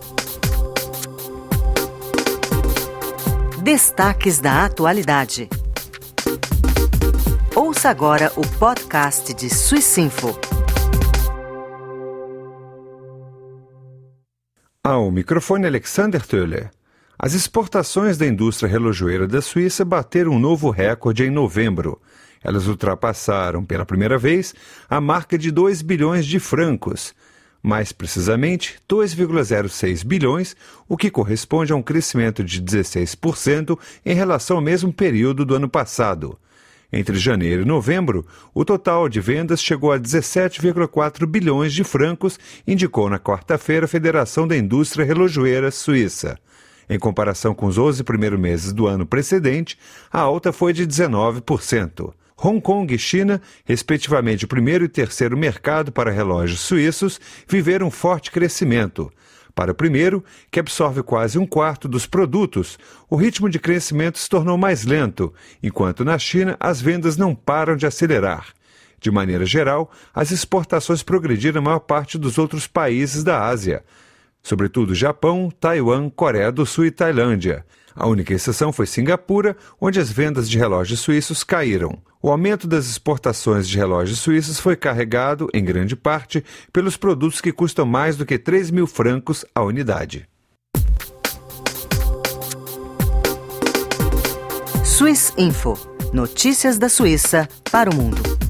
Destaques da atualidade. Ouça agora o podcast de Swissinfo. Ao microfone Alexander Töller. As exportações da indústria relojoeira da Suíça bateram um novo recorde em novembro. Elas ultrapassaram, pela primeira vez, a marca de 2 bilhões de francos. Mais precisamente, 2,06 bilhões, o que corresponde a um crescimento de 16% em relação ao mesmo período do ano passado. Entre janeiro e novembro, o total de vendas chegou a 17,4 bilhões de francos, indicou na quarta-feira a Federação da Indústria Relojoeira Suíça. Em comparação com os 11 primeiros meses do ano precedente, a alta foi de 19%. Hong Kong e China, respectivamente o primeiro e terceiro mercado para relógios suíços, viveram um forte crescimento. Para o primeiro, que absorve quase um quarto dos produtos, o ritmo de crescimento se tornou mais lento, enquanto na China as vendas não param de acelerar. De maneira geral, as exportações progrediram na maior parte dos outros países da Ásia, sobretudo Japão, Taiwan, Coreia do Sul e Tailândia. A única exceção foi Singapura, onde as vendas de relógios suíços caíram. O aumento das exportações de relógios suíços foi carregado, em grande parte, pelos produtos que custam mais do que 3 mil francos a unidade. Swissinfo. Notícias da Suíça para o mundo.